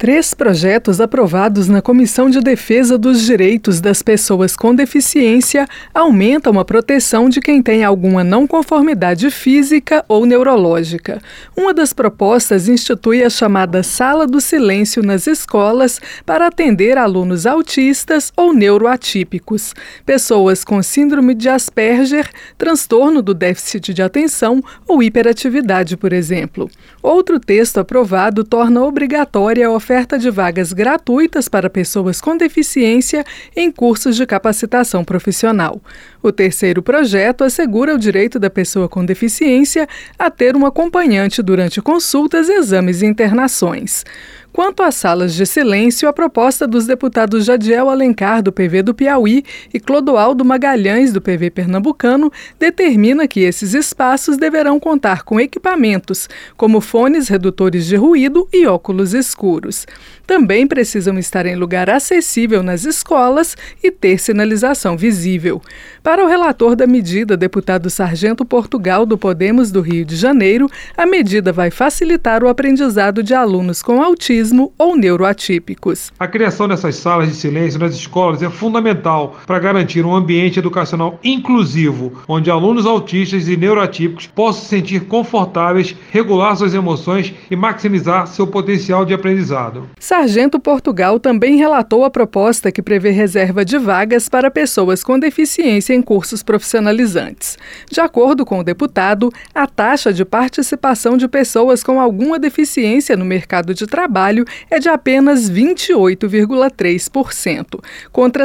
3 projetos aprovados na Comissão de Defesa dos Direitos das Pessoas com Deficiência aumentam a proteção de quem tem alguma não conformidade física ou neurológica. Uma das propostas institui a chamada Sala do Silêncio nas escolas para atender alunos autistas ou neuroatípicos, pessoas com síndrome de Asperger, transtorno do déficit de atenção ou hiperatividade, por exemplo. Outro texto aprovado torna obrigatória a oferta de vagas gratuitas para pessoas com deficiência em cursos de capacitação profissional. O terceiro projeto assegura o direito da pessoa com deficiência a ter um acompanhante durante consultas, exames e internações. Quanto às salas de silêncio, a proposta dos deputados Jadiel Alencar, do PV do Piauí, e Clodoaldo Magalhães, do PV pernambucano, determina que esses espaços deverão contar com equipamentos, como fones redutores de ruído e óculos escuros. Também precisam estar em lugar acessível nas escolas e ter sinalização visível. Para o relator da medida, deputado Sargento Portugal, do Podemos do Rio de Janeiro, a medida vai facilitar o aprendizado de alunos com autismo ou neuroatípicos. A criação dessas salas de silêncio nas escolas é fundamental para garantir um ambiente educacional inclusivo, onde alunos autistas e neuroatípicos possam se sentir confortáveis, regular suas emoções e maximizar seu potencial de aprendizado. Sargento Portugal também relatou a proposta que prevê reserva de vagas para pessoas com deficiência em cursos profissionalizantes. De acordo com o deputado, a taxa de participação de pessoas com alguma deficiência no mercado de trabalho é de apenas 28,3%, contra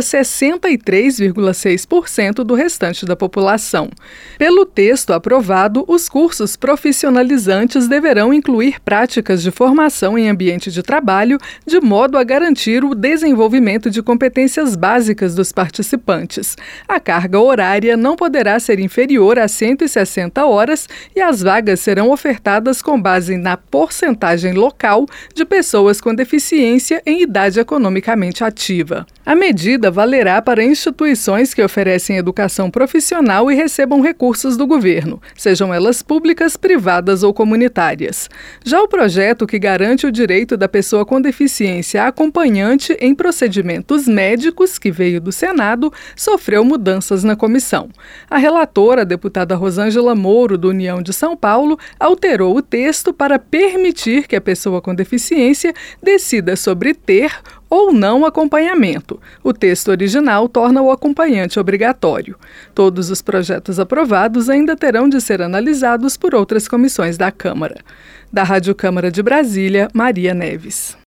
63,6% do restante da população. Pelo texto aprovado, os cursos profissionalizantes deverão incluir práticas de formação em ambiente de trabalho, de modo a garantir o desenvolvimento de competências básicas dos participantes. A carga horária não poderá ser inferior a 160 horas e as vagas serão ofertadas com base na porcentagem local de pessoas com deficiência em idade economicamente ativa. A medida valerá para instituições que oferecem educação profissional e recebam recursos do governo, sejam elas públicas, privadas ou comunitárias. Já o projeto que garante o direito da pessoa com deficiência a acompanhante em procedimentos médicos, que veio do Senado, sofreu mudanças na comissão. A relatora, a deputada Rosângela Moro, do União de São Paulo, alterou o texto para permitir que a pessoa com deficiência decida sobre ter ou não acompanhamento. O texto original torna o acompanhante obrigatório. Todos os projetos aprovados ainda terão de ser analisados por outras comissões da Câmara. Da Rádio Câmara de Brasília, Maria Neves.